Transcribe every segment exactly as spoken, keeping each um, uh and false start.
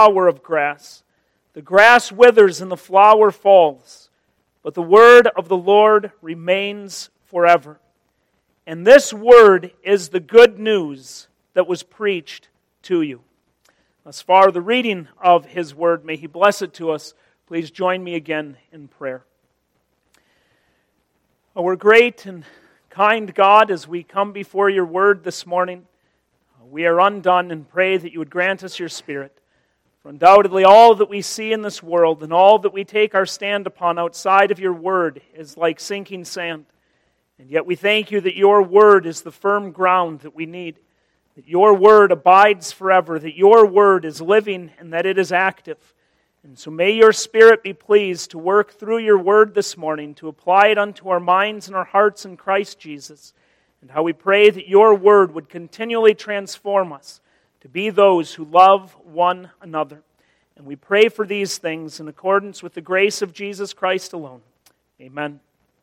flower of grass. The grass withers and the flower falls, but the word of the Lord remains forever. And this word is the good news that was preached to you. Thus far, the reading of His word. May He bless it to us. Please join me again in prayer. Our great and kind God, as we come before your word this morning, we are undone and pray that you would grant us your Spirit. For undoubtedly all that we see in this world and all that we take our stand upon outside of your word is like sinking sand. And yet we thank you that your word is the firm ground that we need, that your word abides forever, that your word is living and that it is active. And so may your Spirit be pleased to work through your word this morning, to apply it unto our minds and our hearts in Christ Jesus. And how we pray that your word would continually transform us to be those who love one another. And we pray for these things in accordance with the grace of Jesus Christ alone. Amen.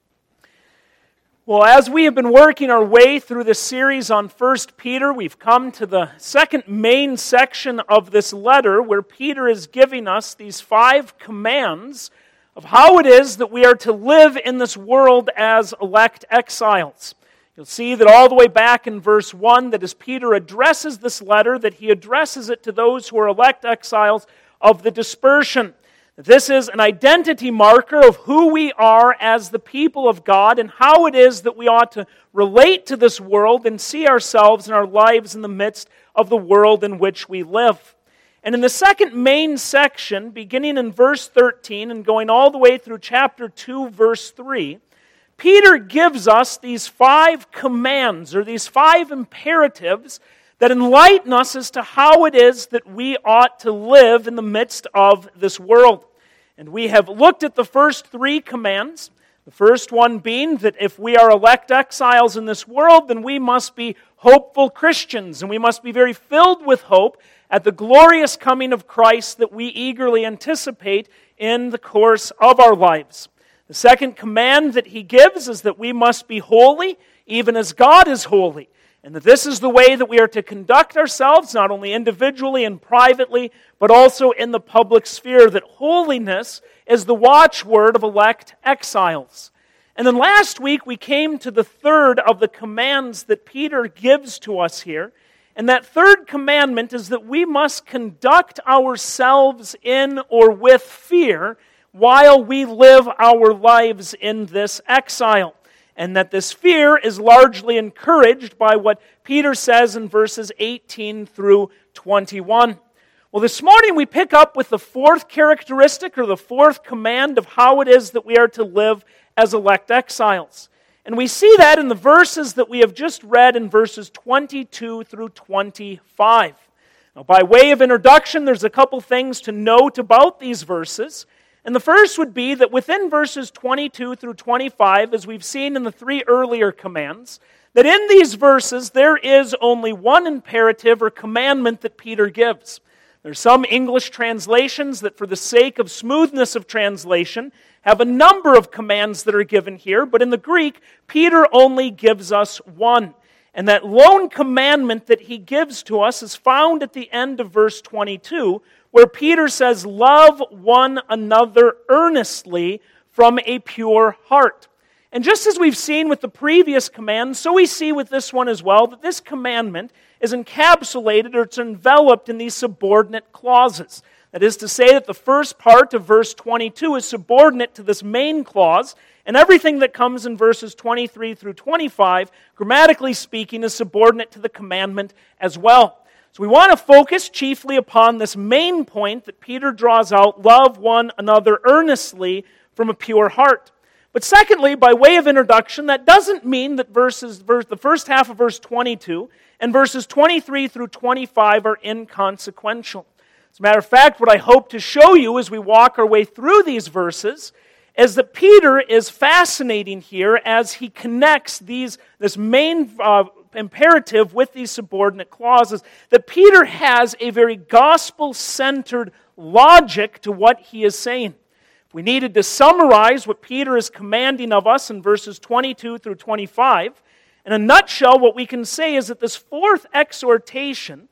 Well, as we have been working our way through this series on First Peter, we've come to the second main section of this letter where Peter is giving us these five commands of how it is that we are to live in this world as elect exiles. You'll see that all the way back in verse one, that as Peter addresses this letter, that he addresses it to those who are elect exiles of the dispersion. This is an identity marker of who we are as the people of God and how it is that we ought to relate to this world and see ourselves and our lives in the midst of the world in which we live. And in the second main section, beginning in verse thirteen and going all the way through chapter two, verse three, Peter gives us these five commands, or these five imperatives that enlighten us as to how it is that we ought to live in the midst of this world. And we have looked at the first three commands, the first one being that if we are elect exiles in this world, then we must be hopeful Christians, and we must be very filled with hope at the glorious coming of Christ that we eagerly anticipate in the course of our lives. The second command that he gives is that we must be holy, even as God is holy. And that this is the way that we are to conduct ourselves, not only individually and privately, but also in the public sphere. That holiness is the watchword of elect exiles. And then last week we came to the third of the commands that Peter gives to us here. And that third commandment is that we must conduct ourselves in or with fear while we live our lives in this exile. And that this fear is largely encouraged by what Peter says in verses eighteen through twenty-one. Well, this morning we pick up with the fourth characteristic, or the fourth command of how it is that we are to live as elect exiles. And we see that in the verses that we have just read in verses twenty-two through twenty-five. Now, by way of introduction, there's a couple things to note about these verses. And the first would be that within verses twenty-two through twenty-five, as we've seen in the three earlier commands, that in these verses there is only one imperative or commandment that Peter gives. There's some English translations that, for the sake of smoothness of translation, have a number of commands that are given here, but in the Greek, Peter only gives us one. And that lone commandment that he gives to us is found at the end of verse twenty-two, where Peter says, "Love one another earnestly from a pure heart." And just as we've seen with the previous command, so we see with this one as well, that this commandment is encapsulated, or it's enveloped in these subordinate clauses. That is to say that the first part of verse twenty-two is subordinate to this main clause, and everything that comes in verses twenty-three through twenty-five, grammatically speaking, is subordinate to the commandment as well. So we want to focus chiefly upon this main point that Peter draws out: love one another earnestly from a pure heart. But secondly, by way of introduction, that doesn't mean that verses, verse, the first half of verse twenty-two and verses twenty-three through twenty-five are inconsequential. As a matter of fact, what I hope to show you as we walk our way through these verses is that Peter is fascinating here as he connects these this main uh, imperative with these subordinate clauses, that Peter has a very gospel-centered logic to what he is saying. If we needed to summarize what Peter is commanding of us in verses twenty-two through twenty-five, in a nutshell, what we can say is that this fourth exhortation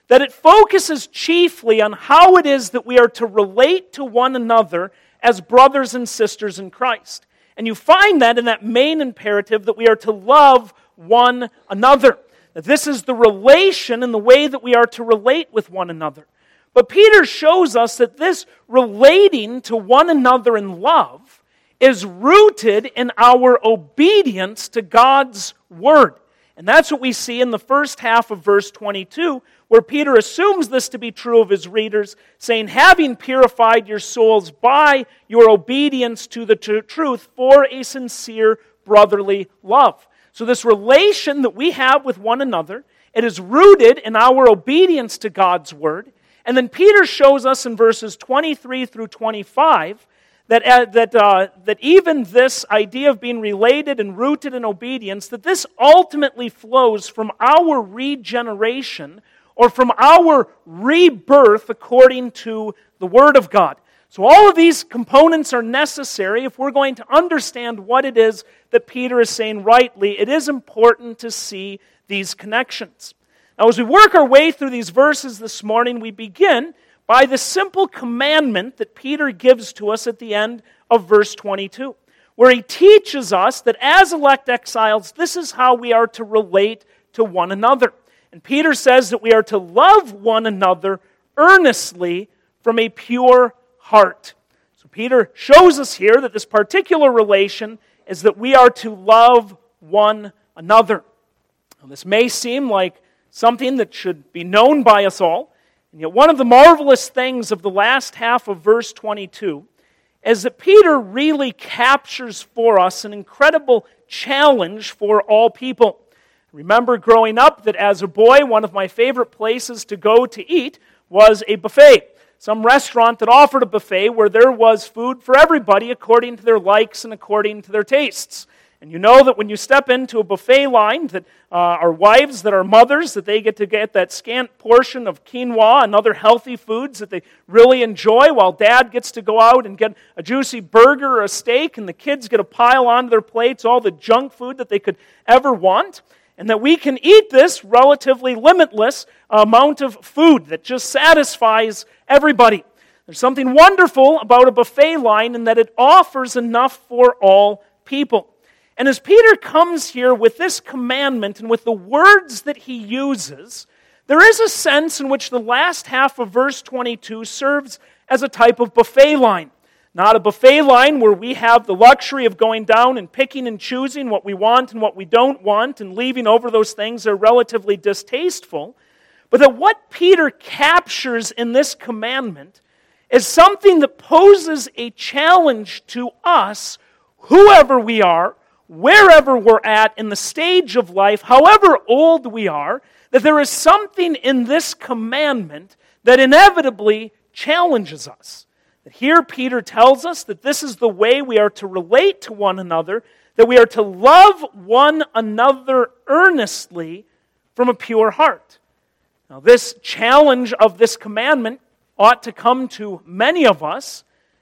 that it focuses chiefly on how it is that we are to relate to one another as brothers and sisters in Christ. And you find that in that main imperative that we are to love one another. That this is the relation and the way that we are to relate with one another. But Peter shows us that this relating to one another in love is rooted in our obedience to God's Word. And that's what we see in the first half of verse twenty-two, where Peter assumes this to be true of his readers, saying, having purified your souls by your obedience to the tr- truth for a sincere brotherly love. So this relation that we have with one another, it is rooted in our obedience to God's Word. And then Peter shows us in verses twenty-three through twenty-five that, uh, that, uh, that even this idea of being related and rooted in obedience, that this ultimately flows from our regeneration or from our rebirth according to the Word of God. So all of these components are necessary if we're going to understand what it is that Peter is saying rightly. It is important to see these connections. Now, as we work our way through these verses this morning, we begin by the simple commandment that Peter gives to us at the end of verse twenty-two, where he teaches us that as elect exiles, this is how we are to relate to one another. And Peter says that we are to love one another earnestly from a pure heart. So Peter shows us here that this particular relation is that we are to love one another. Now, this may seem like something that should be known by us all, and yet one of the marvelous things of the last half of verse twenty-two is that Peter really captures for us an incredible challenge for all people. Remember growing up that as a boy, one of my favorite places to go to eat was a buffet. Some restaurant that offered a buffet where there was food for everybody according to their likes and according to their tastes. And you know that when you step into a buffet line, that uh, our wives, that are mothers, that they get to get that scant portion of quinoa and other healthy foods that they really enjoy, while dad gets to go out and get a juicy burger or a steak, and the kids get to pile onto their plates all the junk food that they could ever want. And that we can eat this relatively limitless amount of food that just satisfies everybody. There's something wonderful about a buffet line in that it offers enough for all people. And as Peter comes here with this commandment and with the words that he uses, there is a sense in which the last half of verse twenty-two serves as a type of buffet line. Not a buffet line where we have the luxury of going down and picking and choosing what we want and what we don't want and leaving over those things that are relatively distasteful, but that what Peter captures in this commandment is something that poses a challenge to us, whoever we are, wherever we're at in the stage of life, however old we are, that there is something in this commandment that inevitably challenges us. Here Peter tells us that this is the way we are to relate to one another, that we are to love one another earnestly from a pure heart. Now, this challenge of this commandment ought to come to many of us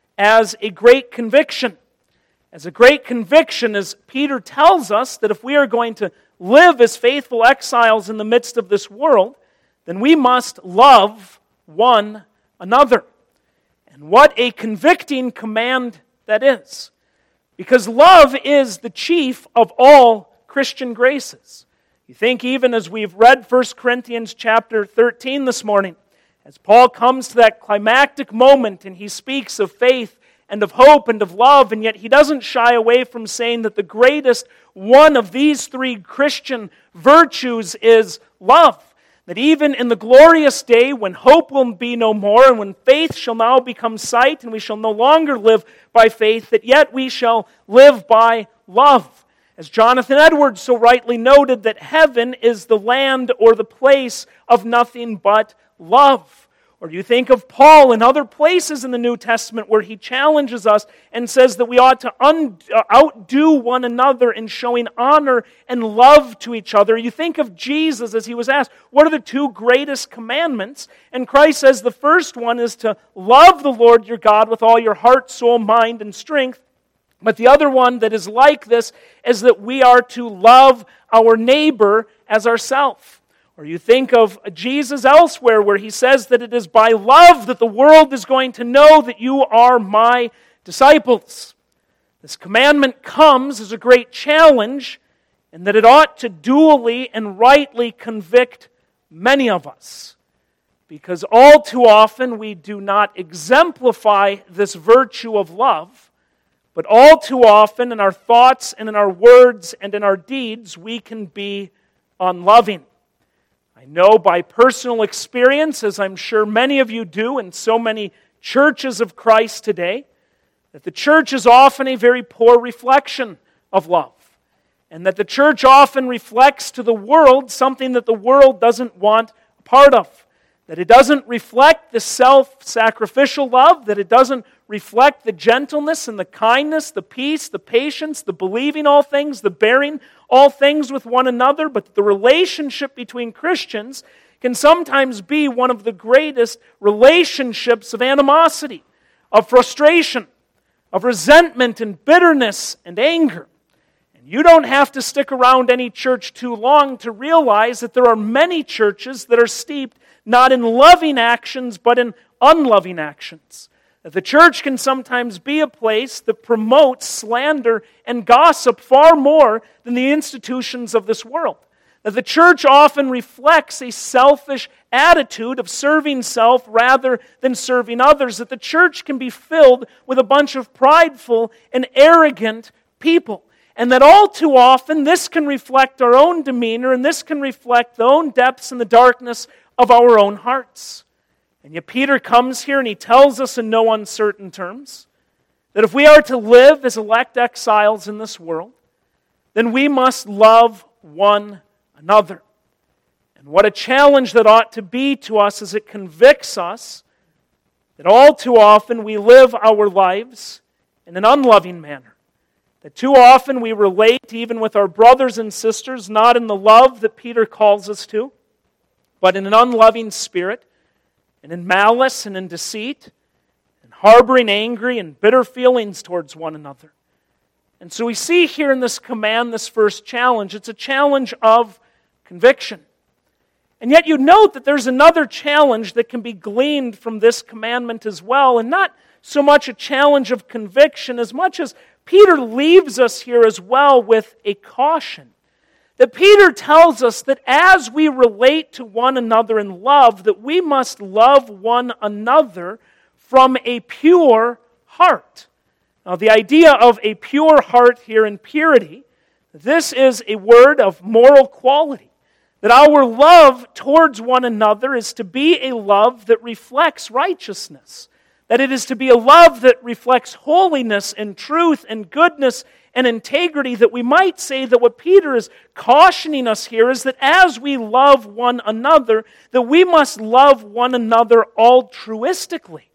as a great conviction. As a great conviction, as Peter tells us that if we are going to live as faithful exiles in the midst of this world, then we must love one another. And what a convicting command that is. Because love is the chief of all Christian graces. You think even as we've read First Corinthians chapter thirteen this morning, as Paul comes to that climactic moment and he speaks of faith and of hope and of love, and yet he doesn't shy away from saying that the greatest one of these three Christian virtues is love. That even in the glorious day when hope will be no more and when faith shall now become sight and we shall no longer live by faith, that yet we shall live by love. As Jonathan Edwards so rightly noted, that heaven is the land or the place of nothing but love. Or do you think of Paul in other places in the New Testament where he challenges us and says that we ought to un- uh, outdo one another in showing honor and love to each other? You think of Jesus as he was asked, what are the two greatest commandments? And Christ says the first one is to love the Lord your God with all your heart, soul, mind, and strength. But the other one that is like this is that we are to love our neighbor as ourselves. Or you think of Jesus elsewhere where he says that it is by love that the world is going to know that you are my disciples. This commandment comes as a great challenge, and that it ought to duly and rightly convict many of us. Because all too often we do not exemplify this virtue of love, but all too often in our thoughts and in our words and in our deeds we can be unloving. I know by personal experience, as I'm sure many of you do in so many churches of Christ today, that the church is often a very poor reflection of love. And that the church often reflects to the world something that the world doesn't want a part of. That it doesn't reflect the self-sacrificial love, that it doesn't reflect the gentleness and the kindness, the peace, the patience, the believing all things, the bearing all things with one another, but the relationship between Christians can sometimes be one of the greatest relationships of animosity, of frustration, of resentment and bitterness and anger. You don't have to stick around any church too long to realize that there are many churches that are steeped not in loving actions, but in unloving actions. That the church can sometimes be a place that promotes slander and gossip far more than the institutions of this world. That the church often reflects a selfish attitude of serving self rather than serving others. That the church can be filled with a bunch of prideful and arrogant people. And that all too often this can reflect our own demeanor and this can reflect the own depths and the darkness of our own hearts. And yet Peter comes here and he tells us in no uncertain terms that if we are to live as elect exiles in this world, then we must love one another. And what a challenge that ought to be to us as it convicts us that all too often we live our lives in an unloving manner. That too often we relate even with our brothers and sisters, not in the love that Peter calls us to, but in an unloving spirit, and in malice and in deceit, and harboring angry and bitter feelings towards one another. And so we see here in this command, this first challenge, it's a challenge of conviction. And yet you note that there's another challenge that can be gleaned from this commandment as well, and not so much a challenge of conviction as much as Peter leaves us here as well with a caution. That Peter tells us that as we relate to one another in love, that we must love one another from a pure heart. Now, the idea of a pure heart here in purity, this is a word of moral quality. That our love towards one another is to be a love that reflects righteousness. That it is to be a love that reflects holiness and truth and goodness and integrity. That we might say that what Peter is cautioning us here is that as we love one another, that we must love one another altruistically.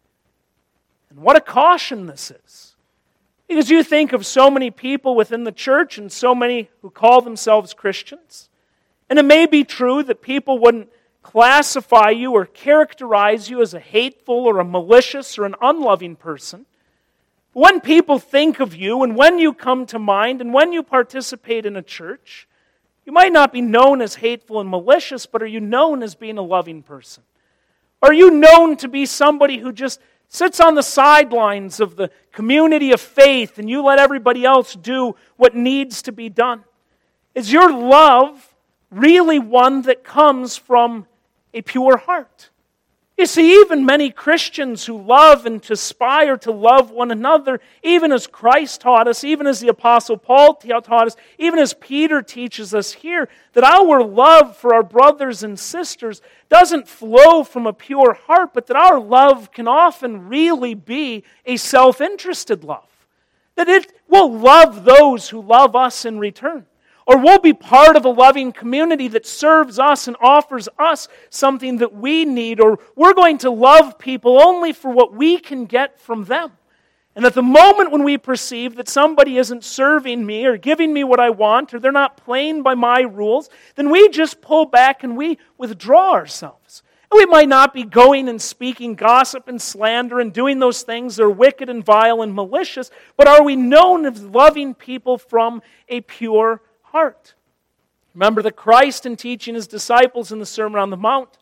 And what a caution this is. Because you think of so many people within the church and so many who call themselves Christians. And it may be true that people wouldn't classify you or characterize you as a hateful or a malicious or an unloving person. When people think of you and when you come to mind and when you participate in a church, you might not be known as hateful and malicious, but are you known as being a loving person? Are you known to be somebody who just sits on the sidelines of the community of faith and you let everybody else do what needs to be done? Is your love really one that comes from a pure heart? You see, even many Christians who love and to aspire to love one another, even as Christ taught us, even as the Apostle Paul taught us, even as Peter teaches us here, that our love for our brothers and sisters doesn't flow from a pure heart, but that our love can often really be a self-interested love. That it will love those who love us in return. Or we'll be part of a loving community that serves us and offers us something that we need. Or we're going to love people only for what we can get from them. And at the moment when we perceive that somebody isn't serving me or giving me what I want, or they're not playing by my rules, then we just pull back and we withdraw ourselves. And we might not be going and speaking gossip and slander and doing those things that are wicked and vile and malicious, but are we known as loving people from a pure heart? Remember that Christ, in teaching his disciples in the Sermon on the Mount,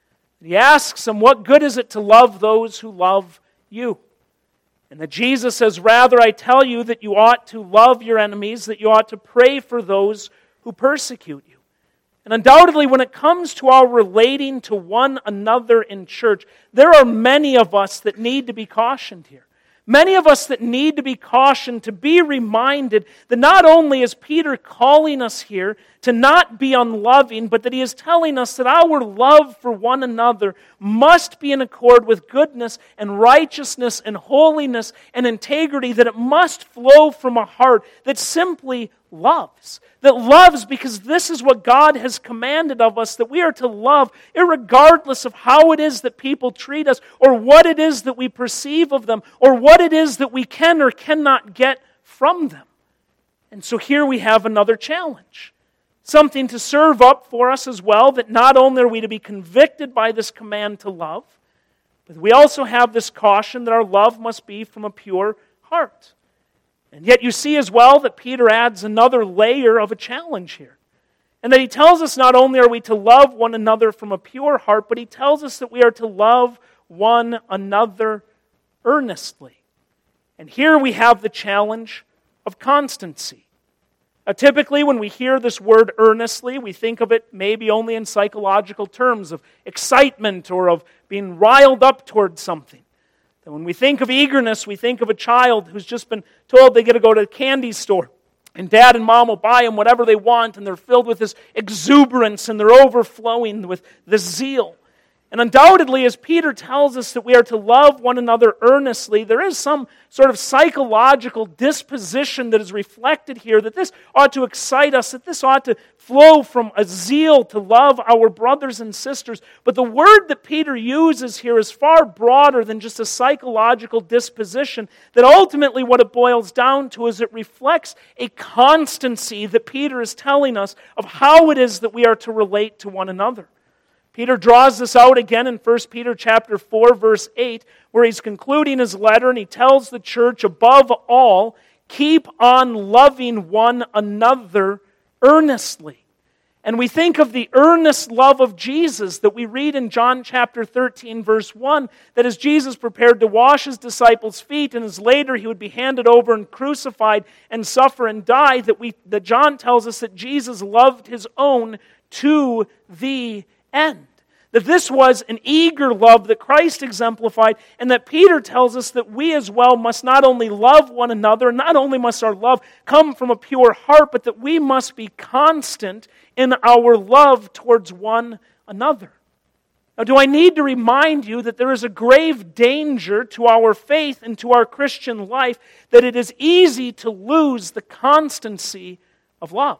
he asks them, what good is it to love those who love you? And that Jesus says, rather I tell you that you ought to love your enemies, that you ought to pray for those who persecute you. And undoubtedly, when it comes to our relating to one another in church, there are many of us that need to be cautioned here. Many of us that need to be cautioned, to be reminded that not only is Peter calling us here to not be unloving, but that he is telling us that our love for one another must be in accord with goodness and righteousness and holiness and integrity, that it must flow from a heart that simply loves. That loves because this is what God has commanded of us, that we are to love irregardless of how it is that people treat us, or what it is that we perceive of them, or what it is that we can or cannot get from them. And so here we have another challenge. Something to serve up for us as well, that not only are we to be convicted by this command to love, but we also have this caution that our love must be from a pure heart. And yet you see as well that Peter adds another layer of a challenge here. And that he tells us not only are we to love one another from a pure heart, but he tells us that we are to love one another earnestly. And here we have the challenge of constancy. Now, typically, when we hear this word earnestly, we think of it maybe only in psychological terms of excitement or of being riled up towards something. And when we think of eagerness, we think of a child who's just been told they get to go to a candy store, and dad and mom will buy them whatever they want, and they're filled with this exuberance, and they're overflowing with this zeal. And undoubtedly, as Peter tells us that we are to love one another earnestly, there is some sort of psychological disposition that is reflected here, that this ought to excite us, that this ought to flow from a zeal to love our brothers and sisters. But the word that Peter uses here is far broader than just a psychological disposition, that ultimately what it boils down to is it reflects a constancy that Peter is telling us of how it is that we are to relate to one another. Peter draws this out again in First Peter chapter four, verse eight, where he's concluding his letter, and he tells the church, above all, keep on loving one another earnestly. And we think of the earnest love of Jesus that we read in John chapter thirteen, verse one, that as Jesus prepared to wash his disciples' feet, and as later he would be handed over and crucified and suffer and die, that we that John tells us that Jesus loved his own to the end. That this was an eager love that Christ exemplified, and that Peter tells us that we as well must not only love one another, not only must our love come from a pure heart, but that we must be constant in our love towards one another. Now, do I need to remind you that there is a grave danger to our faith and to our Christian life, that it is easy to lose the constancy of love?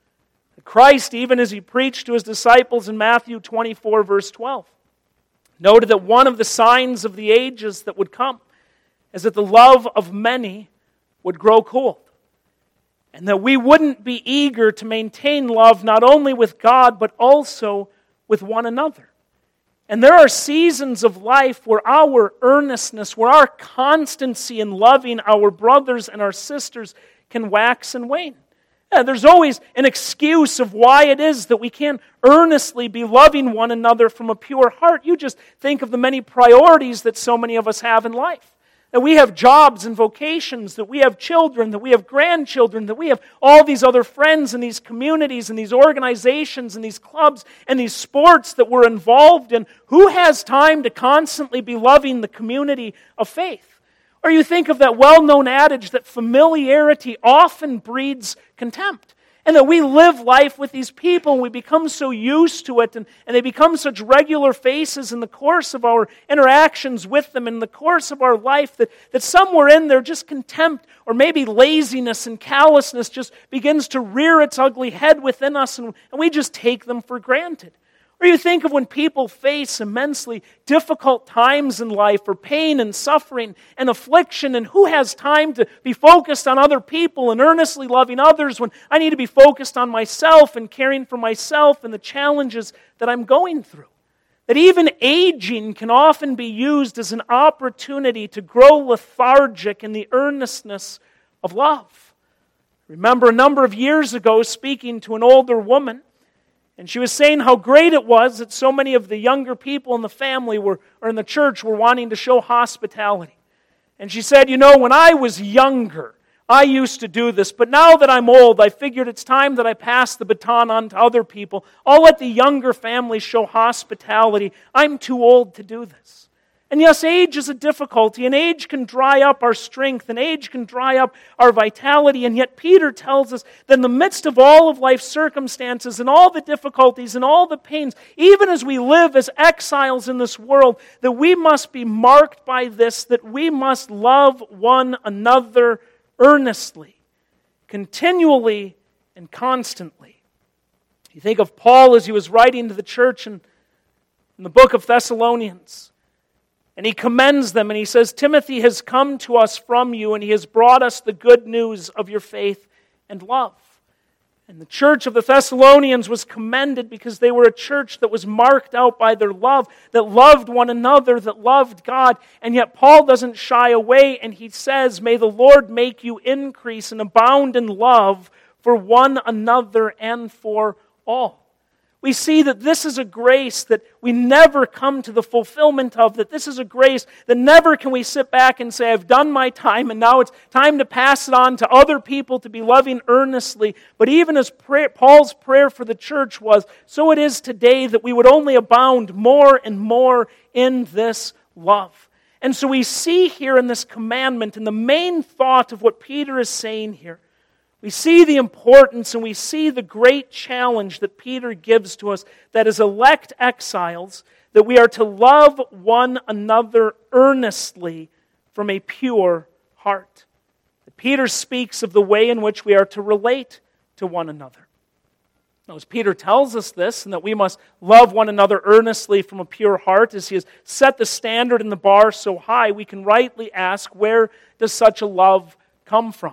Christ, even as he preached to his disciples in Matthew twenty-four, verse twelve, noted that one of the signs of the ages that would come is that the love of many would grow cold. And that we wouldn't be eager to maintain love not only with God, but also with one another. And there are seasons of life where our earnestness, where our constancy in loving our brothers and our sisters can wax and wane. There's always an excuse of why it is that we can't earnestly be loving one another from a pure heart. You just think of the many priorities that so many of us have in life. That we have jobs and vocations, that we have children, that we have grandchildren, that we have all these other friends and these communities and these organizations and these clubs and these sports that we're involved in. Who has time to constantly be loving the community of faith? Or you think of that well-known adage that familiarity often breeds contempt. And that we live life with these people and we become so used to it and, and they become such regular faces in the course of our interactions with them, in the course of our life, that, that somewhere in there just contempt or maybe laziness and callousness just begins to rear its ugly head within us, and, and we just take them for granted. Or you think of when people face immensely difficult times in life, or pain and suffering and affliction, and who has time to be focused on other people and earnestly loving others when I need to be focused on myself and caring for myself and the challenges that I'm going through. That even aging can often be used as an opportunity to grow lethargic in the earnestness of love. Remember a number of years ago speaking to an older woman, and she was saying how great it was that so many of the younger people in the family were, or in the church were wanting to show hospitality. And she said, you know, when I was younger, I used to do this, but now that I'm old, I figured it's time that I pass the baton on to other people. I'll let the younger families show hospitality. I'm too old to do this. And yes, age is a difficulty, and age can dry up our strength, and age can dry up our vitality, and yet Peter tells us that in the midst of all of life's circumstances and all the difficulties and all the pains, even as we live as exiles in this world, that we must be marked by this, that we must love one another earnestly, continually, and constantly. You think of Paul as he was writing to the church in, in the book of Thessalonians. And he commends them and he says, Timothy has come to us from you and he has brought us the good news of your faith and love. And the church of the Thessalonians was commended because they were a church that was marked out by their love, that loved one another, that loved God. And yet Paul doesn't shy away and he says, may the Lord make you increase and abound in love for one another and for all. We see that this is a grace that we never come to the fulfillment of, that this is a grace that never can we sit back and say, I've done my time and now it's time to pass it on to other people to be loving earnestly. But even as prayer, Paul's prayer for the church was, so it is today that we would only abound more and more in this love. And so we see here in this commandment, and the main thought of what Peter is saying here, we see the importance and we see the great challenge that Peter gives to us that as elect exiles, that we are to love one another earnestly from a pure heart. That Peter speaks of the way in which we are to relate to one another. Now, as Peter tells us this, and that we must love one another earnestly from a pure heart, as he has set the standard and the bar so high, we can rightly ask, where does such a love come from?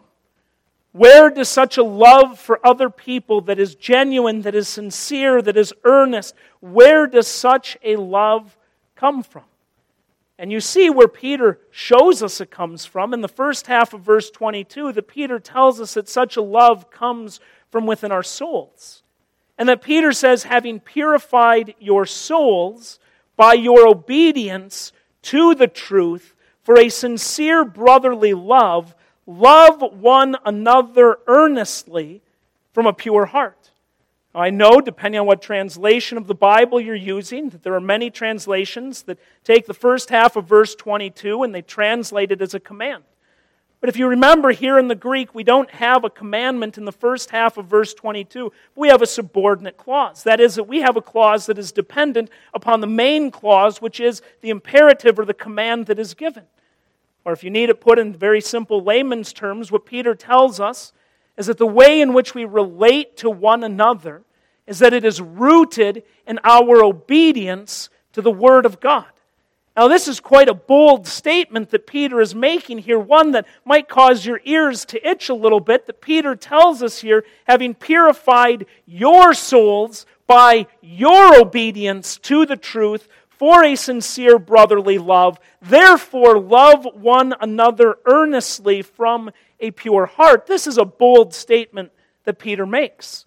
Where does such a love for other people that is genuine, that is sincere, that is earnest, where does such a love come from? And you see where Peter shows us it comes from. In the first half of verse twenty-two, that Peter tells us that such a love comes from within our souls. And that Peter says, having purified your souls by your obedience to the truth for a sincere brotherly love, love one another earnestly from a pure heart. Now, I know, depending on what translation of the Bible you're using, that there are many translations that take the first half of verse twenty-two and they translate it as a command. But if you remember here in the Greek, we don't have a commandment in the first half of verse twenty-two. We have a subordinate clause. That is, that we have a clause that is dependent upon the main clause, which is the imperative or the command that is given. Or if you need it put in very simple layman's terms, what Peter tells us is that the way in which we relate to one another is that it is rooted in our obedience to the Word of God. Now, this is quite a bold statement that Peter is making here, one that might cause your ears to itch a little bit, that Peter tells us here, having purified your souls by your obedience to the truth, for a sincere brotherly love. Therefore, love one another earnestly from a pure heart. This is a bold statement that Peter makes.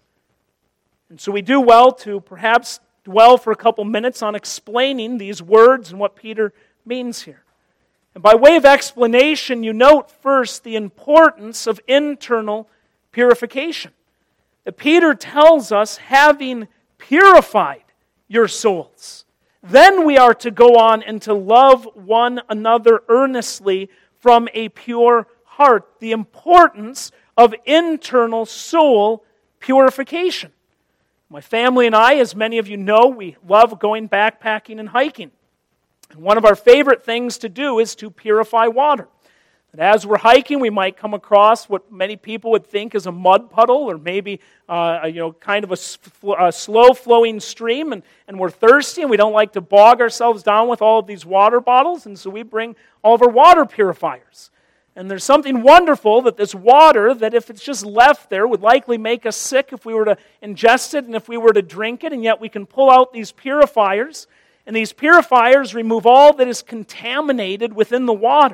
And so we do well to perhaps dwell for a couple minutes on explaining these words and what Peter means here. And by way of explanation, you note first the importance of internal purification. That Peter tells us, having purified your souls, then we are to go on and to love one another earnestly from a pure heart. The importance of internal soul purification. My family and I, as many of you know, we love going backpacking and hiking. And one of our favorite things to do is to purify water. And as we're hiking, we might come across what many people would think is a mud puddle, or maybe uh, you know, kind of a, a slow-flowing stream, and, and we're thirsty, and we don't like to bog ourselves down with all of these water bottles, and so we bring all of our water purifiers. And there's something wonderful that this water, that if it's just left there, would likely make us sick if we were to ingest it and if we were to drink it, and yet we can pull out these purifiers, and these purifiers remove all that is contaminated within the water,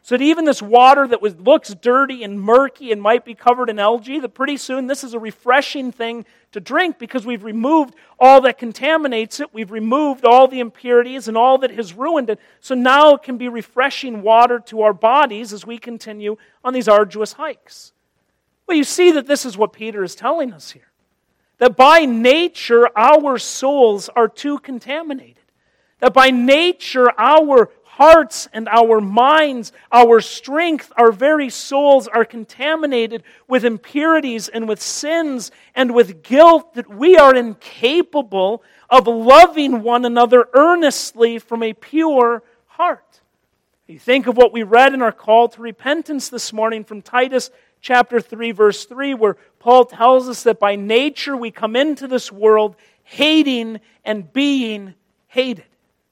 So that even this water that was, looks dirty and murky and might be covered in algae, that pretty soon this is a refreshing thing to drink because we've removed all that contaminates it. We've removed all the impurities and all that has ruined it. So now it can be refreshing water to our bodies as we continue on these arduous hikes. Well, you see that this is what Peter is telling us here. That by nature, our souls are too contaminated. That by nature, our hearts and our minds, our strength, our very souls are contaminated with impurities and with sins and with guilt, that we are incapable of loving one another earnestly from a pure heart. You think of what we read in our call to repentance this morning from Titus chapter three, verse three, where Paul tells us that by nature we come into this world hating and being hated.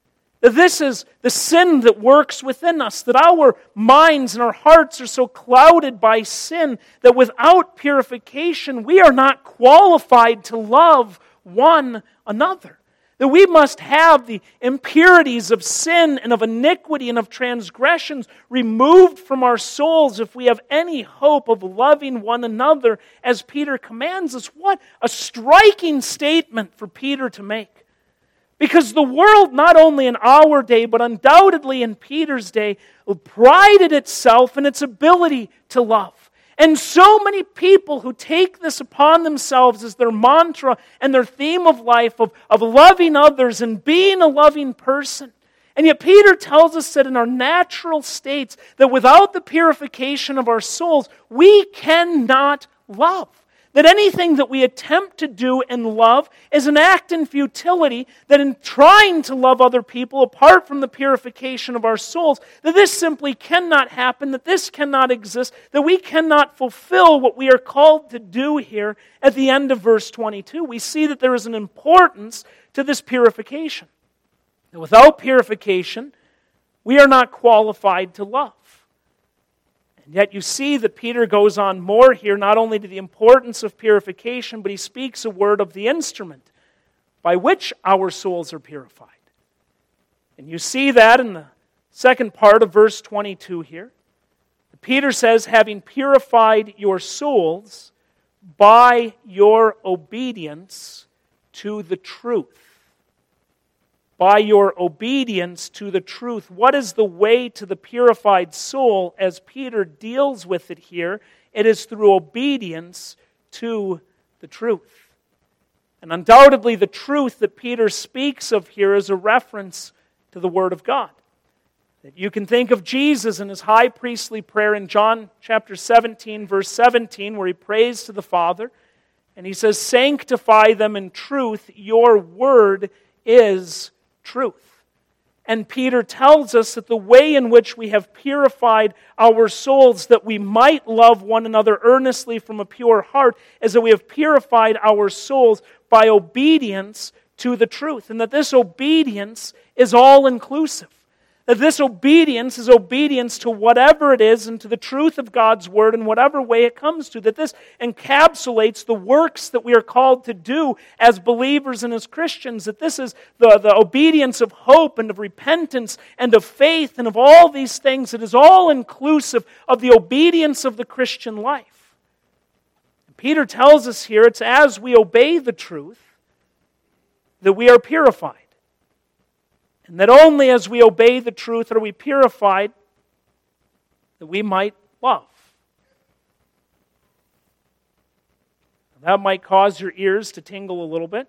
This is the sin that works within us, that our minds and our hearts are so clouded by sin that without purification we are not qualified to love one another. That we must have the impurities of sin and of iniquity and of transgressions removed from our souls if we have any hope of loving one another as Peter commands us. What a striking statement for Peter to make. Because the world, not only in our day, but undoubtedly in Peter's day, prided itself in its ability to love. And so many people who take this upon themselves as their mantra and their theme of life, of, of loving others and being a loving person. And yet Peter tells us that in our natural states, that without the purification of our souls, we cannot love. That anything that we attempt to do and love is an act in futility, that in trying to love other people apart from the purification of our souls, that this simply cannot happen, that this cannot exist, that we cannot fulfill what we are called to do here at the end of verse twenty-two. We see that there is an importance to this purification. And without purification, we are not qualified to love. And yet you see that Peter goes on more here, not only to the importance of purification, but he speaks a word of the instrument by which our souls are purified. And you see that in the second part of verse twenty-two here. Peter says, having purified your souls by your obedience to the truth. By your obedience to the truth. What is the way to the purified soul as Peter deals with it here? It is through obedience to the truth. And undoubtedly the truth that Peter speaks of here is a reference to the Word of God. That you can think of Jesus in his high priestly prayer in John chapter seventeen, verse seventeen, where he prays to the Father, and he says, sanctify them in truth, your word is truth. And Peter tells us that the way in which we have purified our souls that we might love one another earnestly from a pure heart is that we have purified our souls by obedience to the truth. And that this obedience is all-inclusive. That this obedience is obedience to whatever it is and to the truth of God's Word in whatever way it comes to. That this encapsulates the works that we are called to do as believers and as Christians. That this is the, the obedience of hope and of repentance and of faith and of all these things. It is all inclusive of the obedience of the Christian life. Peter tells us here it's as we obey the truth that we are purified. And that only as we obey the truth are we purified that we might love. That might cause your ears to tingle a little bit.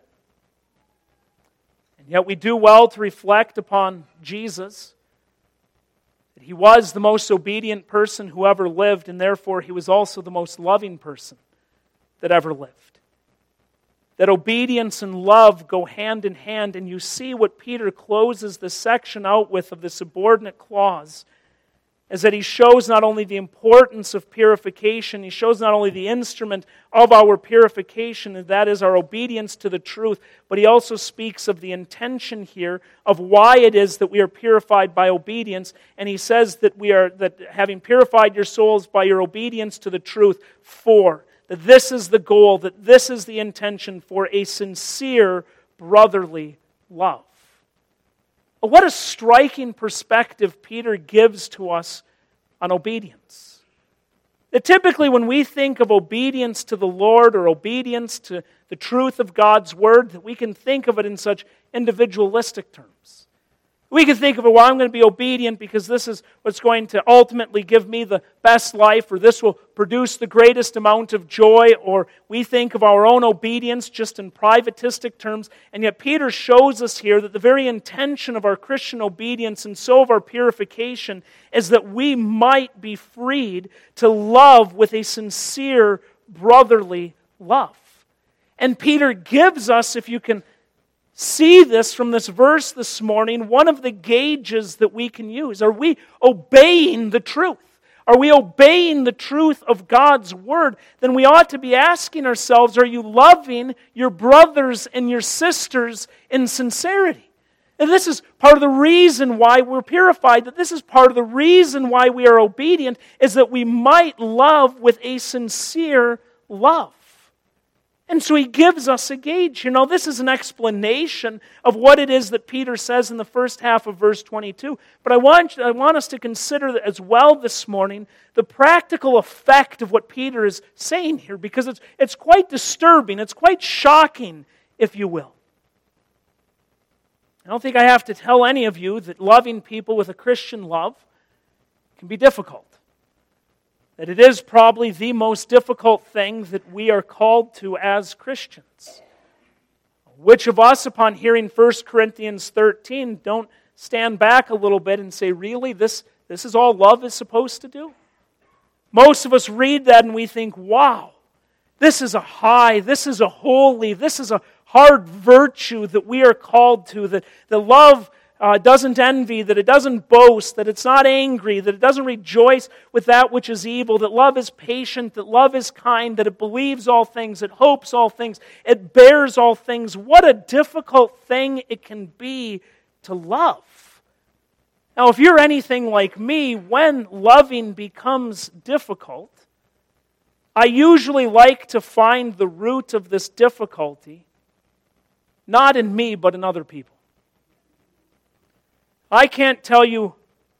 And yet we do well to reflect upon Jesus. That he was the most obedient person who ever lived, and therefore he was also the most loving person that ever lived. That obedience and love go hand in hand, and you see what Peter closes this section out with of the subordinate clause, is that he shows not only the importance of purification, he shows not only the instrument of our purification, and that is our obedience to the truth, but he also speaks of the intention here of why it is that we are purified by obedience, and he says that we are that having purified your souls by your obedience to the truth, for that this is the goal, that this is the intention for a sincere brotherly love. What a striking perspective Peter gives to us on obedience. That typically when we think of obedience to the Lord or obedience to the truth of God's Word, that we can think of it in such individualistic terms. We can think of it, well, I'm going to be obedient because this is what's going to ultimately give me the best life, or this will produce the greatest amount of joy, or we think of our own obedience just in privatistic terms. And yet Peter shows us here that the very intention of our Christian obedience and so of our purification is that we might be freed to love with a sincere brotherly love. And Peter gives us, if you can see this from this verse this morning, one of the gauges that we can use. Are we obeying the truth? Are we obeying the truth of God's Word? Then we ought to be asking ourselves, are you loving your brothers and your sisters in sincerity? And this is part of the reason why we're purified, that this is part of the reason why we are obedient, is that we might love with a sincere love. And so he gives us a gauge. You know, this is an explanation of what it is that Peter says in the first half of verse twenty-two. But I want, I want us to consider as well this morning the practical effect of what Peter is saying here, because it's, it's quite disturbing. It's quite shocking, if you will. I don't think I have to tell any of you that loving people with a Christian love can be difficult. That it is probably the most difficult thing that we are called to as Christians. Which of us, upon hearing First Corinthians thirteen, don't stand back a little bit and say, really, this, this is all love is supposed to do? Most of us read that and we think, wow, this is a high, this is a holy, this is a hard virtue that we are called to, that the love Uh, doesn't envy, that it doesn't boast, that it's not angry, that it doesn't rejoice with that which is evil, that love is patient, that love is kind, that it believes all things, it hopes all things, it bears all things. What a difficult thing it can be to love. Now, if you're anything like me, when loving becomes difficult, I usually like to find the root of this difficulty, not in me, but in other people. I can't tell you,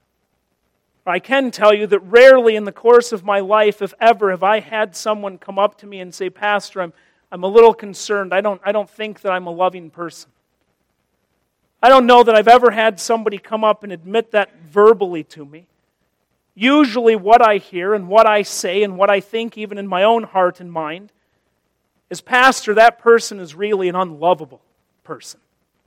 or I can tell you that rarely in the course of my life, if ever, have I had someone come up to me and say, Pastor, I'm, I'm a little concerned. I don't, I don't think that I'm a loving person. I don't know that I've ever had somebody come up and admit that verbally to me. Usually what I hear and what I say and what I think even in my own heart and mind is, Pastor, that person is really an unlovable person.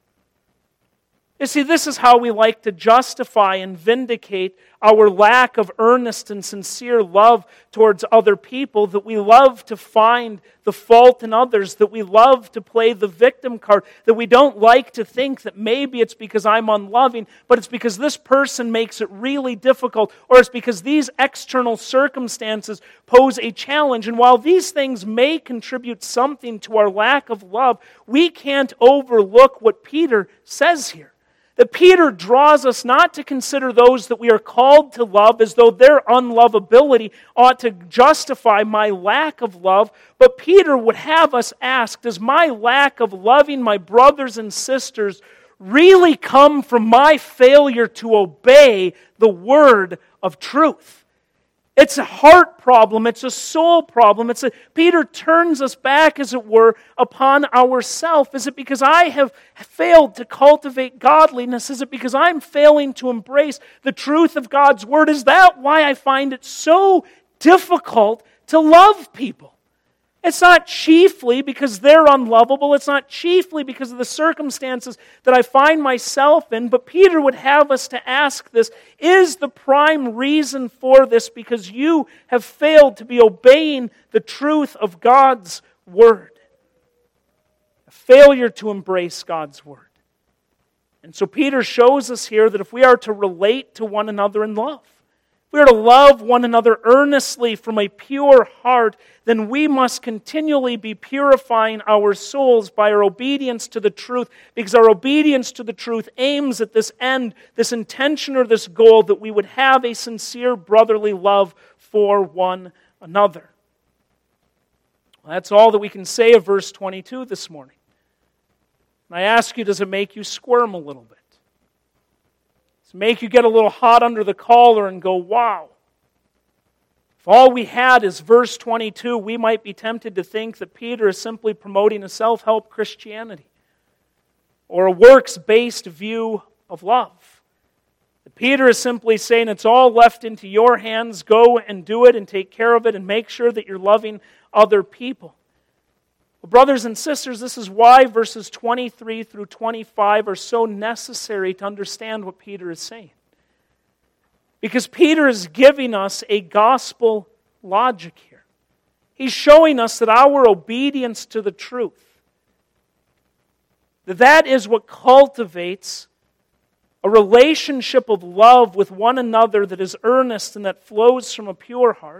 You see, this is how we like to justify and vindicate our lack of earnest and sincere love towards other people, that we love to find the fault in others, that we love to play the victim card, that we don't like to think that maybe it's because I'm unloving, but it's because this person makes it really difficult, or it's because these external circumstances pose a challenge. And while these things may contribute something to our lack of love, we can't overlook what Peter says here. That Peter draws us not to consider those that we are called to love as though their unlovability ought to justify my lack of love, but Peter would have us ask, does my lack of loving my brothers and sisters really come from my failure to obey the word of truth? It's a heart problem. It's a soul problem. It's a, Peter turns us back, as it were, upon ourselves. Is it because I have failed to cultivate godliness? Is it because I'm failing to embrace the truth of God's Word? Is that why I find it so difficult to love people? It's not chiefly because they're unlovable. It's not chiefly because of the circumstances that I find myself in. But Peter would have us to ask this, is the prime reason for this because you have failed to be obeying the truth of God's Word? A failure to embrace God's Word. And so Peter shows us here that if we are to relate to one another in love, if we are to love one another earnestly from a pure heart, then we must continually be purifying our souls by our obedience to the truth, because our obedience to the truth aims at this end, this intention or this goal, that we would have a sincere brotherly love for one another. Well, that's all that we can say of verse twenty-two this morning. And I ask you, does it make you squirm a little bit? Does it make you get a little hot under the collar and go, wow, If all we had is verse twenty-two, we might be tempted to think that Peter is simply promoting a self-help Christianity or a works-based view of love. That Peter is simply saying it's all left into your hands, go and do it and take care of it and make sure that you're loving other people. Well, brothers and sisters, this is why verses twenty-three through twenty-five are so necessary to understand what Peter is saying. Because Peter is giving us a gospel logic here. He's showing us that our obedience to the truth, that that is what cultivates a relationship of love with one another that is earnest and that flows from a pure heart.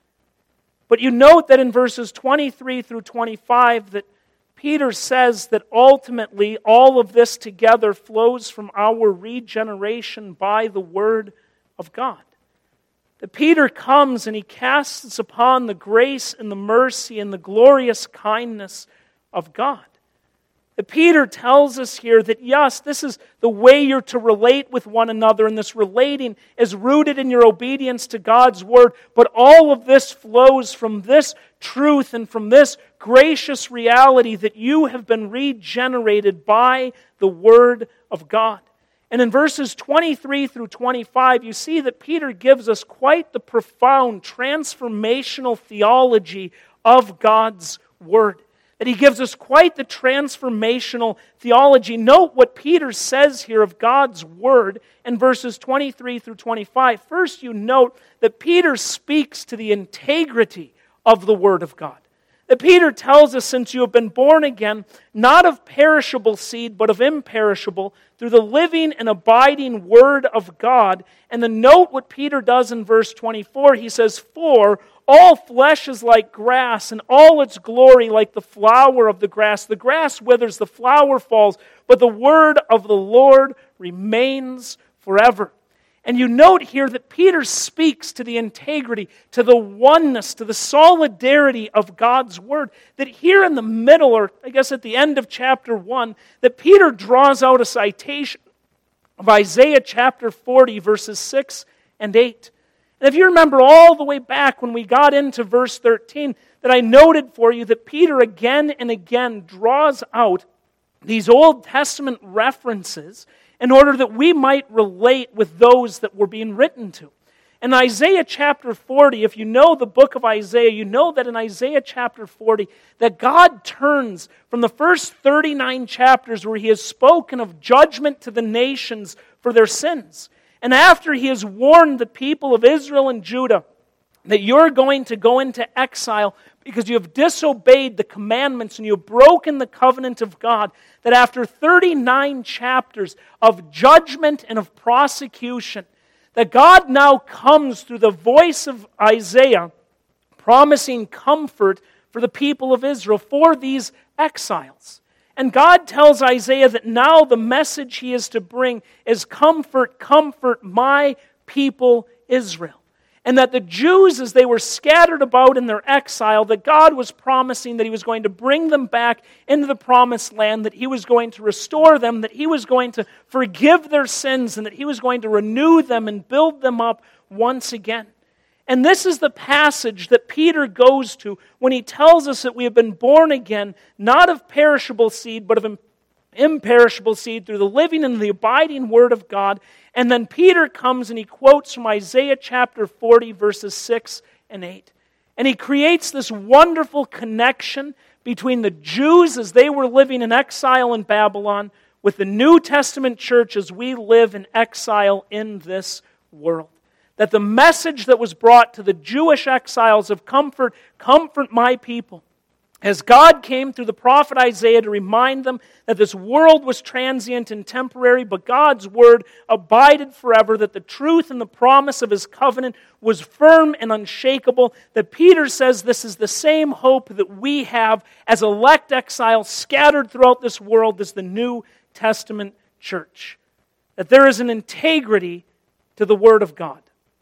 But you note that in verses twenty-three through twenty-five that Peter says that ultimately all of this together flows from our regeneration by the Word of God. That Peter comes and he casts upon the grace and the mercy and the glorious kindness of God. That Peter tells us here that yes, this is the way you're to relate with one another, and this relating is rooted in your obedience to God's Word, but all of this flows from this truth and from this gracious reality that you have been regenerated by the Word of God. And in verses twenty-three through twenty-five, you see that Peter gives us quite the profound transformational theology of God's Word. That he gives us quite the transformational theology. Note what Peter says here of God's Word in verses twenty-three through twenty-five. First, you note that Peter speaks to the integrity of the Word of God. That Peter tells us, since you have been born again, not of perishable seed, but of imperishable, through the living and abiding Word of God. And then note what Peter does in verse twenty-four. He says, "For all flesh is like grass, and all its glory like the flower of the grass. The grass withers, the flower falls, but the word of the Lord remains forever." And you note here that Peter speaks to the integrity, to the oneness, to the solidarity of God's Word. That here in the middle, or I guess at the end of chapter one, that Peter draws out a citation of Isaiah chapter forty, verses six and eight. And if you remember all the way back when we got into verse thirteen, that I noted for you that Peter again and again draws out these Old Testament references in order that we might relate with those that were being written to. In Isaiah chapter forty, if you know the book of Isaiah, you know that in Isaiah chapter forty, that God turns from the first thirty-nine chapters where He has spoken of judgment to the nations for their sins. And after He has warned the people of Israel and Judah that you're going to go into exile because you have disobeyed the commandments and you have broken the covenant of God, that after thirty-nine chapters of judgment and of prosecution, that God now comes through the voice of Isaiah, promising comfort for the people of Israel, for these exiles. And God tells Isaiah that now the message he is to bring is comfort, comfort my people Israel. And that the Jews, as they were scattered about in their exile, that God was promising that He was going to bring them back into the promised land, that He was going to restore them, that He was going to forgive their sins, and that He was going to renew them and build them up once again. And this is the passage that Peter goes to when he tells us that we have been born again, not of perishable seed, but of imperishable seed through the living and the abiding Word of God. And then Peter comes and he quotes from Isaiah chapter forty, verses six and eight. And he creates this wonderful connection between the Jews as they were living in exile in Babylon with the New Testament church as we live in exile in this world. That the message that was brought to the Jewish exiles of comfort, comfort my people, as God came through the prophet Isaiah to remind them that this world was transient and temporary, but God's word abided forever, that the truth and the promise of His covenant was firm and unshakable, that Peter says this is the same hope that we have as elect exiles scattered throughout this world as the New Testament church. That there is an integrity to the Word of God.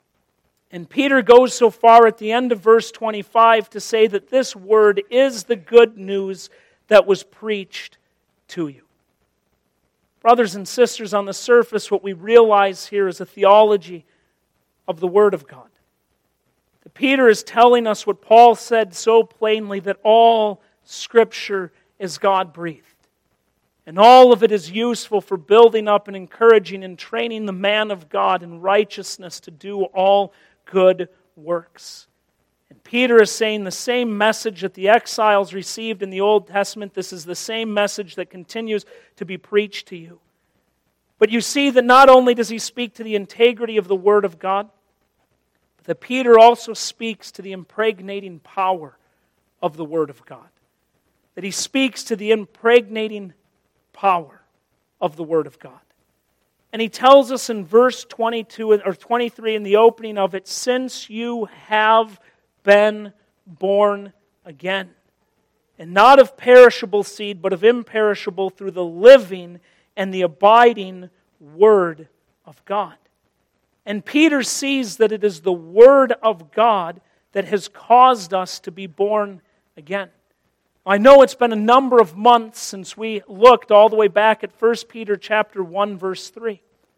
And Peter goes so far at the end of verse twenty-five to say that this word is the good news that was preached to you. Brothers and sisters, on the surface, what we realize here is a theology of the Word of God. Peter is telling us what Paul said so plainly, that all Scripture is God-breathed. And all of it is useful for building up and encouraging and training the man of God in righteousness to do all good works. And Peter is saying the same message that the exiles received in the Old Testament, this is the same message that continues to be preached to you. But you see that not only does he speak to the integrity of the Word of God, but that Peter also speaks to the impregnating power of the Word of God. That he speaks to the impregnating power of the Word of God. And he tells us in verse twenty-two or twenty-three in the opening of it, since you have been born again, and not of perishable seed, but of imperishable, through the living and the abiding Word of God. And Peter sees that it is the Word of God that has caused us to be born again. I know it's been a number of months since we looked all the way back at First Peter chapter one, verse three.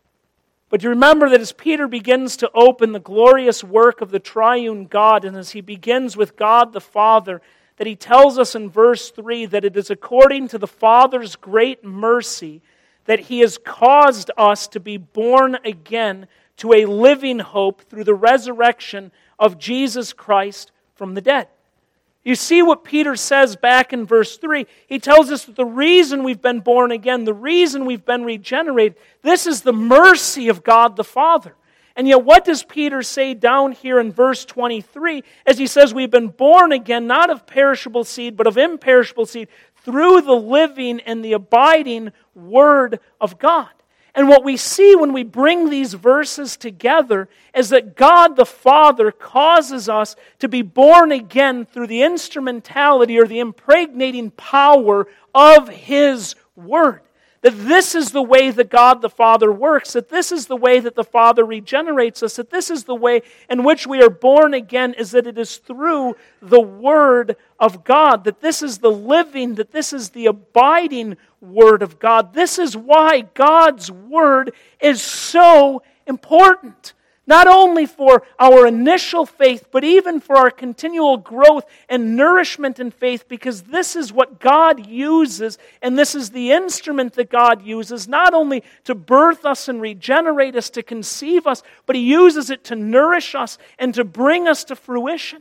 But you remember that as Peter begins to open the glorious work of the triune God, and as he begins with God the Father, that he tells us in verse three that it is according to the Father's great mercy that he has caused us to be born again to a living hope through the resurrection of Jesus Christ from the dead. You see what Peter says back in verse three. He tells us that the reason we've been born again, the reason we've been regenerated, this is the mercy of God the Father. And yet what does Peter say down here in verse twenty-three as he says we've been born again, not of perishable seed, but of imperishable seed, through the living and the abiding Word of God. And what we see when we bring these verses together is that God the Father causes us to be born again through the instrumentality or the impregnating power of His Word. That this is the way that God the Father works, that this is the way that the Father regenerates us, that this is the way in which we are born again, is that it is through the Word of God, that this is the living, that this is the abiding Word of God. This is why God's Word is so important. Not only for our initial faith, but even for our continual growth and nourishment in faith, because this is what God uses, and this is the instrument that God uses, not only to birth us and regenerate us, to conceive us, but He uses it to nourish us and to bring us to fruition.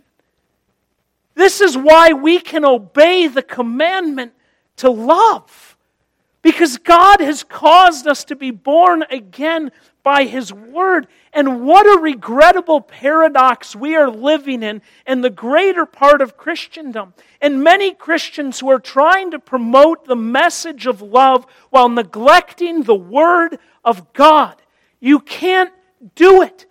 This is why we can obey the commandment to love, because God has caused us to be born again by His Word. And what a regrettable paradox we are living in in the greater part of Christendom. And many Christians who are trying to promote the message of love while neglecting the Word of God. You can't do it.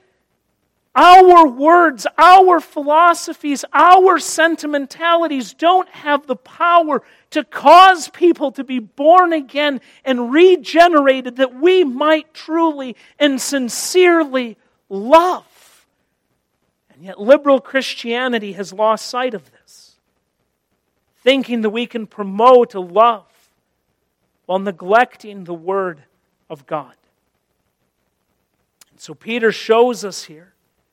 Our words, our philosophies, our sentimentalities don't have the power to cause people to be born again and regenerated that we might truly and sincerely love. And yet liberal Christianity has lost sight of this, thinking that we can promote a love while neglecting the Word of God. And so Peter shows us here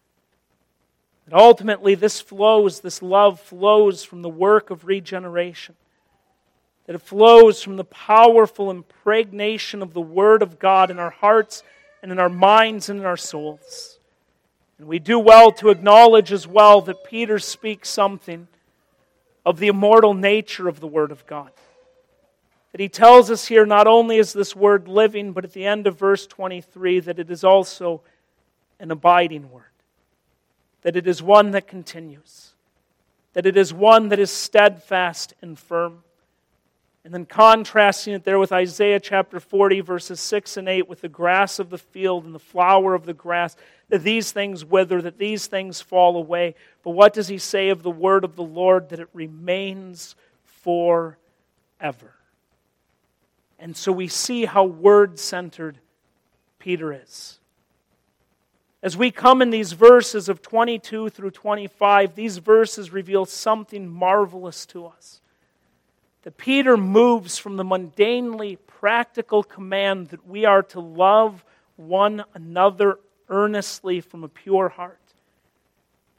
that ultimately this flows, this love flows from the work of regeneration. That it flows from the powerful impregnation of the Word of God in our hearts and in our minds and in our souls. And we do well to acknowledge as well that Peter speaks something of the immortal nature of the Word of God. That he tells us here not only is this Word living, but at the end of verse twenty-three that it is also an abiding Word. That it is one that continues. That it is one that is steadfast and firm. And then contrasting it there with Isaiah chapter forty, verses six and eight, with the grass of the field and the flower of the grass, that these things wither, that these things fall away. But what does he say of the word of the Lord? That it remains forever. And so we see how word-centered Peter is. As we come in these verses of twenty-two through twenty-five, these verses reveal something marvelous to us. That Peter moves from the mundanely practical command that we are to love one another earnestly from a pure heart.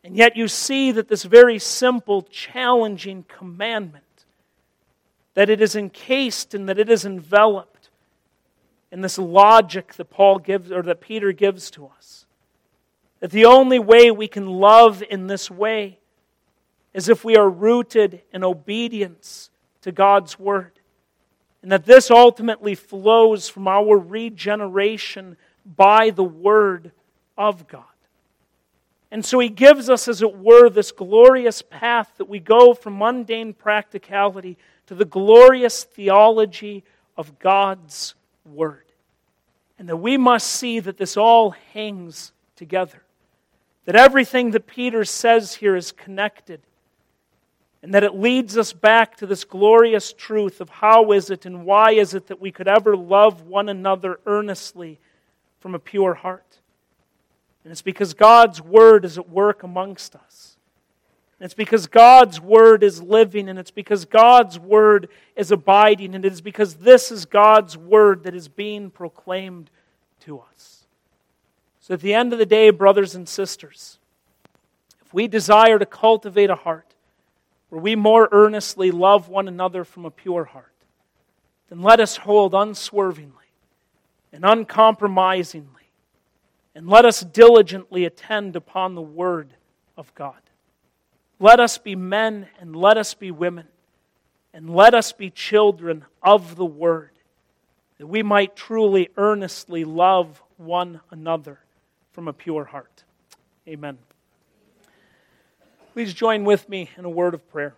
And yet you see that this very simple, challenging commandment, that it is encased and that it is enveloped in this logic that Paul gives, or that Peter gives to us. That the only way we can love in this way is if we are rooted in obedience to God's Word. And that this ultimately flows from our regeneration by the Word of God. And so he gives us, as it were, this glorious path that we go from mundane practicality to the glorious theology of God's Word. And that we must see that this all hangs together. That everything that Peter says here is connected. And that it leads us back to this glorious truth of how is it and why is it that we could ever love one another earnestly from a pure heart. And it's because God's Word is at work amongst us. And it's because God's Word is living, and it's because God's Word is abiding, and it is because this is God's Word that is being proclaimed to us. So at the end of the day, brothers and sisters, if we desire to cultivate a heart where we more earnestly love one another from a pure heart, then let us hold unswervingly and uncompromisingly, and let us diligently attend upon the Word of God. Let us be men and let us be women, and let us be children of the Word, that we might truly, earnestly love one another from a pure heart. Amen. Please join with me in a word of prayer.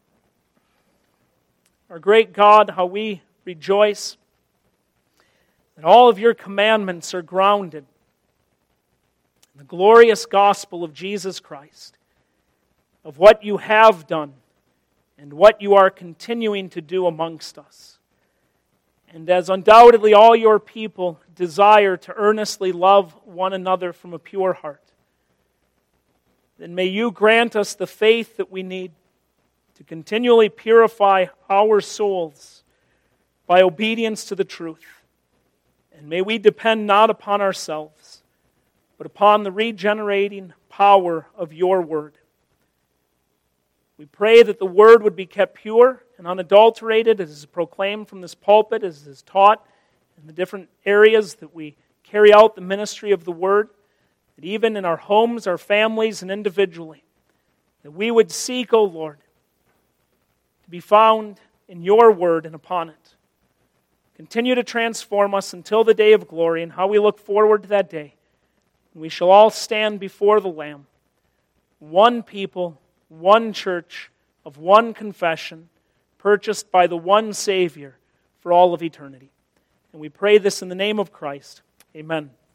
Our great God, how we rejoice that all of your commandments are grounded the glorious gospel of Jesus Christ, of what you have done and what you are continuing to do amongst us. And as undoubtedly all your people desire to earnestly love one another from a pure heart, then may you grant us the faith that we need to continually purify our souls by obedience to the truth. And may we depend not upon ourselves, but upon the regenerating power of your Word. We pray that the Word would be kept pure and unadulterated as is proclaimed from this pulpit, as is taught in the different areas that we carry out the ministry of the Word, that even in our homes, our families, and individually, that we would seek, O Lord, to be found in your Word and upon it. Continue to transform us until the day of glory, and how we look forward to that day. We shall all stand before the Lamb, one people, one church, of one confession, purchased by the one Savior for all of eternity. And we pray this in the name of Christ. Amen.